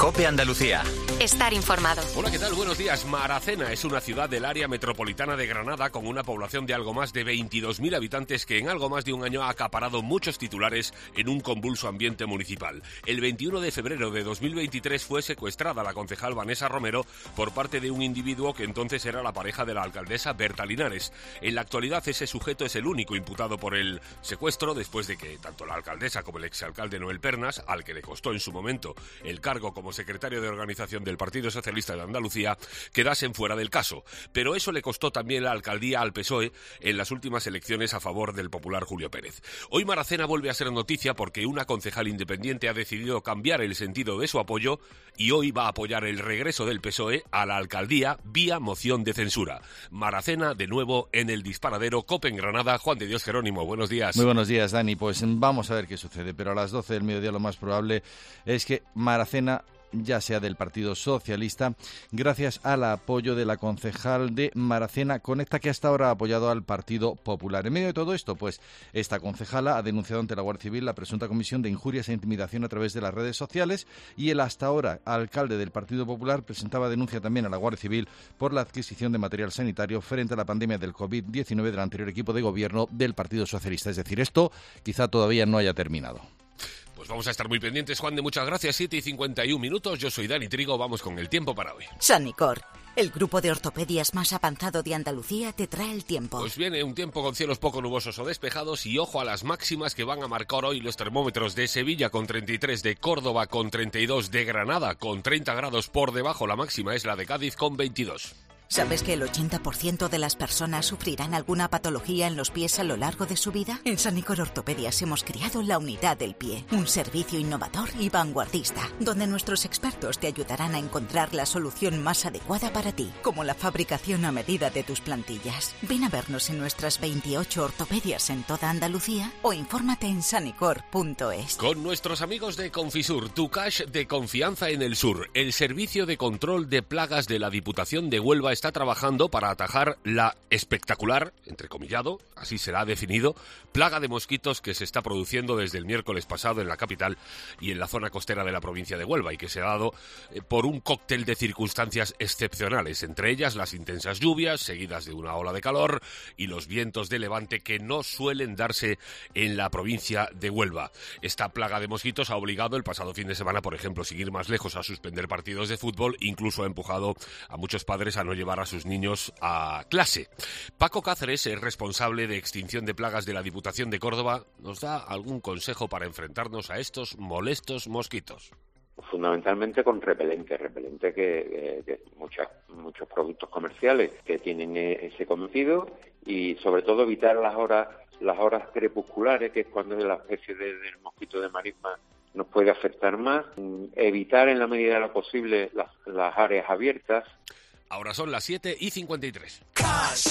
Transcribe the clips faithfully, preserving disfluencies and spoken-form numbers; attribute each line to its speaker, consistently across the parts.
Speaker 1: COPE Andalucía.
Speaker 2: Estar informado.
Speaker 3: Hola, ¿qué tal? Buenos días. Maracena es una ciudad del área metropolitana de Granada con una población de algo más de veintidós mil habitantes que en algo más de un año ha acaparado muchos titulares en un convulso ambiente municipal. El veintiuno de febrero de dos mil veintitrés fue secuestrada la concejal Vanessa Romero por parte de un individuo que entonces era la pareja de la alcaldesa Berta Linares. En la actualidad ese sujeto es el único imputado por el secuestro después de que tanto la alcaldesa como el exalcalde Noel Pernas, al que le costó en su momento el cargo como secretario de organización del Partido Socialista de Andalucía, quedasen fuera del caso. Pero eso le costó también la alcaldía al P S O E en las últimas elecciones a favor del popular Julio Pérez. Hoy Maracena vuelve a ser noticia porque una concejal independiente ha decidido cambiar el sentido de su apoyo y hoy va a apoyar el regreso del P S O E a la alcaldía vía moción de censura. Maracena de nuevo en el disparadero. COPE en Granada. Juan de Dios Jerónimo, buenos días.
Speaker 4: Muy buenos días, Dani. Pues vamos a ver qué sucede, pero a las doce del mediodía lo más probable es que Maracena ya sea del Partido Socialista, gracias al apoyo de la concejal de Maracena Conecta, que hasta ahora ha apoyado al Partido Popular. En medio de todo esto, pues esta concejala ha denunciado ante la Guardia Civil la presunta comisión de injurias e intimidación a través de las redes sociales, y el hasta ahora alcalde del Partido Popular presentaba denuncia también a la Guardia Civil por la adquisición de material sanitario frente a la pandemia del covid diecinueve del anterior equipo de gobierno del Partido Socialista. Es decir, esto quizá todavía no haya terminado.
Speaker 3: Pues vamos a estar muy pendientes, Juan de, muchas gracias. siete y cincuenta y un minutos, yo soy Dani Trigo, vamos con el tiempo para hoy.
Speaker 5: Sanicor, el grupo de ortopedias más avanzado de Andalucía, te trae el tiempo.
Speaker 3: Pues viene un tiempo con cielos poco nubosos o despejados y ojo a las máximas que van a marcar hoy los termómetros de Sevilla con treinta y tres, de Córdoba con treinta y dos, de Granada con treinta grados por debajo, la máxima es la de Cádiz con veintidós.
Speaker 5: ¿Sabes que el ochenta por ciento de las personas sufrirán alguna patología en los pies a lo largo de su vida? En Sanicor Ortopedias hemos creado la unidad del pie, un servicio innovador y vanguardista, donde nuestros expertos te ayudarán a encontrar la solución más adecuada para ti, como la fabricación a medida de tus plantillas. Ven a vernos en nuestras veintiocho ortopedias en toda Andalucía o infórmate en sanicor punto es.
Speaker 3: Con nuestros amigos de Confisur, tu cash de confianza en el sur, el servicio de control de plagas de la Diputación de Huelva está trabajando para atajar la espectacular, entrecomillado, así será definido, plaga de mosquitos que se está produciendo desde el miércoles pasado en la capital y en la zona costera de la provincia de Huelva, y que se ha dado eh, por un cóctel de circunstancias excepcionales, entre ellas las intensas lluvias seguidas de una ola de calor y los vientos de levante que no suelen darse en la provincia de Huelva. Esta plaga de mosquitos ha obligado el pasado fin de semana, por ejemplo, sin ir más lejos, a suspender partidos de fútbol, incluso ha empujado a muchos padres a no llevar a sus niños a clase. Paco Cáceres, es responsable de extinción de plagas de la Diputación de Córdoba, nos da algún consejo para enfrentarnos a estos molestos mosquitos.
Speaker 6: Fundamentalmente con repelente, repelente que, que, que muchas, muchos productos comerciales que tienen ese cometido, y sobre todo evitar las horas las horas crepusculares, que es cuando la especie de, del mosquito de marisma nos puede afectar más. Evitar en la medida de lo posible las, las áreas abiertas.
Speaker 3: Ahora son las siete y cincuenta y tres.
Speaker 7: Cash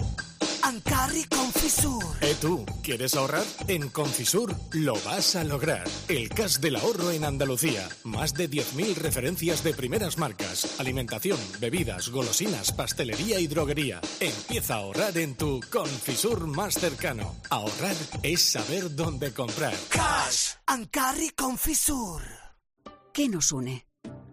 Speaker 7: and Carry Confisur.
Speaker 8: ¿Eh tú? ¿Quieres ahorrar? En Confisur lo vas a lograr. El cash del ahorro en Andalucía. Más de diez mil referencias de primeras marcas. Alimentación, bebidas, golosinas, pastelería y droguería. Empieza a ahorrar en tu Confisur más cercano. Ahorrar es saber dónde comprar.
Speaker 7: Cash and Carry Confisur.
Speaker 9: ¿Qué nos une?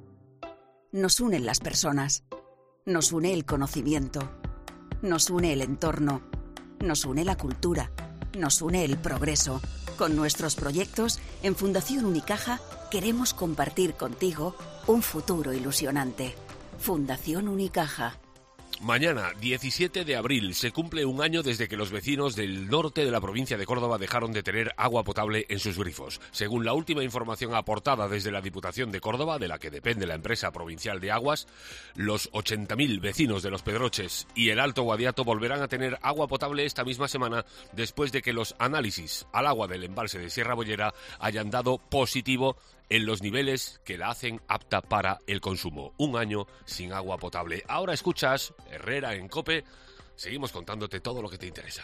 Speaker 9: Nos unen las personas. Nos une el conocimiento, nos une el entorno, nos une la cultura, nos une el progreso. Con nuestros proyectos, en Fundación Unicaja, queremos compartir contigo un futuro ilusionante. Fundación Unicaja.
Speaker 3: Mañana, diecisiete de abril, se cumple un año desde que los vecinos del norte de la provincia de Córdoba dejaron de tener agua potable en sus grifos. Según la última información aportada desde la Diputación de Córdoba, de la que depende la empresa provincial de aguas, los ochenta mil vecinos de Los Pedroches y el Alto Guadiato volverán a tener agua potable esta misma semana, después de que los análisis al agua del embalse de Sierra Bollera hayan dado positivo en los niveles que la hacen apta para el consumo. Un año sin agua potable. Ahora escuchas Herrera en COPE. Seguimos contándote todo lo que te interesa.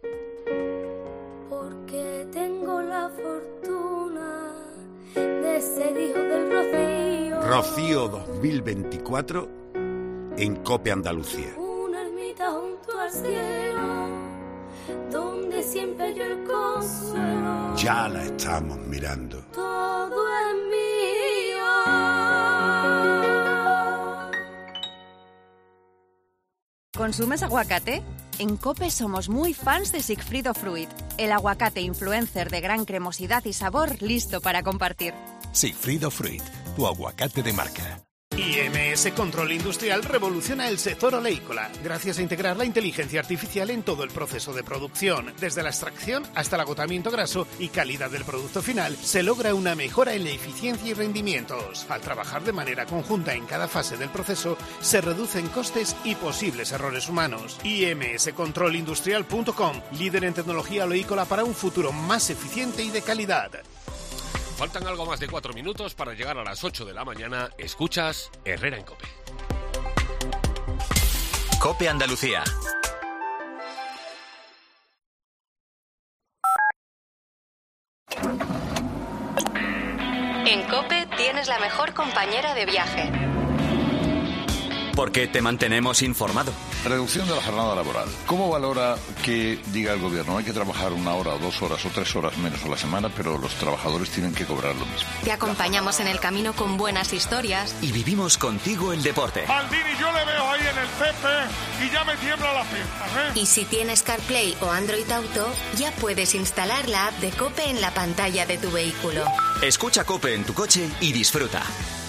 Speaker 10: Porque tengo la fortuna de ser hijo del Rocío.
Speaker 11: Rocío dos mil veinticuatro en COPE Andalucía.
Speaker 10: Una ermita junto al cielo, donde siempre yo el consuelo.
Speaker 11: Ya la estamos mirando.
Speaker 10: Todo es mío.
Speaker 1: ¿Consumes aguacate? En COPE somos muy fans de Sigfrido Fruit, el aguacate influencer de gran cremosidad y sabor listo para compartir.
Speaker 2: Sigfrido Fruit, tu aguacate de marca.
Speaker 8: I M S Control Industrial revoluciona el sector oleícola gracias a integrar la inteligencia artificial en todo el proceso de producción. Desde la extracción hasta el agotamiento graso y calidad del producto final, se logra una mejora en la eficiencia y rendimientos. Al trabajar de manera conjunta en cada fase del proceso, se reducen costes y posibles errores humanos. I M S control industrial punto com, líder en tecnología oleícola para un futuro más eficiente y de calidad.
Speaker 3: Faltan algo más de cuatro minutos para llegar a las ocho de la mañana. Escuchas Herrera en COPE.
Speaker 12: COPE Andalucía.
Speaker 13: En COPE tienes la mejor compañera de viaje.
Speaker 12: Porque te mantenemos informado.
Speaker 14: Reducción de la jornada laboral. ¿Cómo valora que diga el gobierno hay que trabajar una hora o dos horas o tres horas menos a la semana, pero los trabajadores tienen que cobrar lo mismo?
Speaker 13: Te acompañamos en el camino con buenas historias.
Speaker 12: Y vivimos contigo el deporte.
Speaker 15: Maldini, yo le veo ahí en el Pepe y ya me tiembla la pierna, ¿eh?
Speaker 13: Y si tienes CarPlay o Android Auto, ya puedes instalar la app de COPE en la pantalla de tu vehículo.
Speaker 12: Escucha COPE en tu coche y disfruta.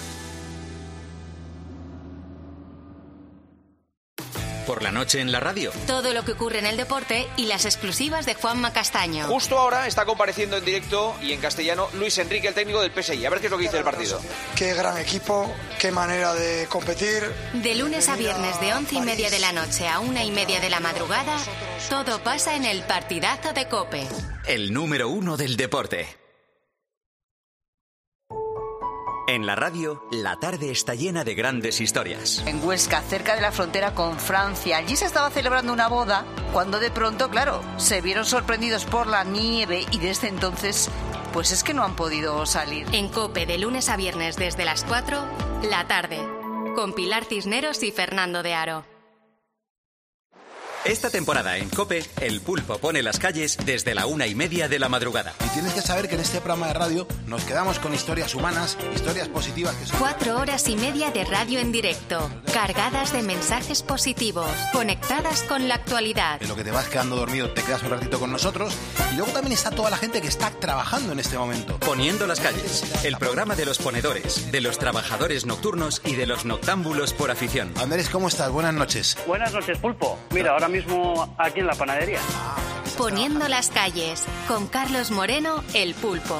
Speaker 12: Por la noche en la radio.
Speaker 13: Todo lo que ocurre en el deporte y las exclusivas de Juanma Castaño.
Speaker 16: Justo ahora está compareciendo en directo y en castellano Luis Enrique, el técnico del P S I. A ver qué es lo que dice el partido.
Speaker 17: Qué gran equipo, qué manera de competir.
Speaker 13: De lunes a viernes de once y media de la noche a una y media de la madrugada, todo pasa en el partidazo de COPE.
Speaker 12: El número uno del deporte. En la radio, la tarde está llena de grandes historias.
Speaker 18: En Huesca, cerca de la frontera con Francia, allí se estaba celebrando una boda cuando de pronto, claro, se vieron sorprendidos por la nieve y desde entonces, pues es que no han podido salir.
Speaker 13: En COPE, de lunes a viernes desde las cuatro, la tarde, con Pilar Cisneros y Fernando de Aro.
Speaker 12: Esta temporada en COPE, el pulpo pone las calles desde la una y media de la madrugada.
Speaker 19: Y tienes que saber que en este programa de radio nos quedamos con historias humanas, historias positivas que son...
Speaker 13: Cuatro horas y media de radio en directo, cargadas de mensajes positivos, conectadas con la actualidad.
Speaker 19: En lo que te vas quedando dormido, te quedas un ratito con nosotros. Y luego también está toda la gente que está trabajando en este momento.
Speaker 12: Poniendo las calles, el programa de los ponedores, de los trabajadores nocturnos y de los noctámbulos por afición.
Speaker 19: Andrés, ¿cómo estás? Buenas noches.
Speaker 20: Buenas noches, pulpo. Mira, ahora mismo aquí en la panadería.
Speaker 13: Poniendo las calles, con Carlos Moreno, el pulpo.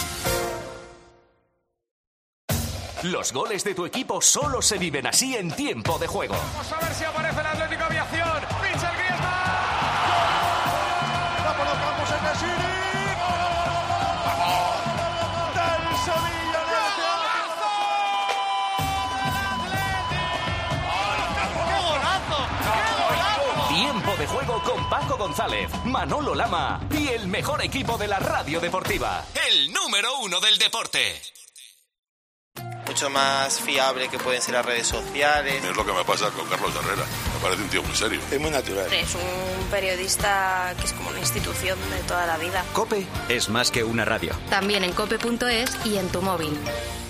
Speaker 21: Los goles de tu equipo solo se viven así en tiempo de juego.
Speaker 15: Vamos a ver si aparece el Atlético Aviación. Pincha el Griezmann. ¡La por los campos en Nesiri! ¡Vamos! ¡Del Sevilla!
Speaker 21: Tiempo de juego con Paco González, Manolo Lama y el mejor equipo de la radio deportiva. El número uno del deporte.
Speaker 22: Mucho más fiable que pueden ser las redes sociales.
Speaker 23: Es lo que me pasa con Carlos Herrera. Me parece un tío muy serio.
Speaker 22: Es muy natural.
Speaker 24: Es un periodista que es como una institución de toda la vida.
Speaker 12: COPE es más que una radio.
Speaker 13: También en cope punto es y en tu móvil.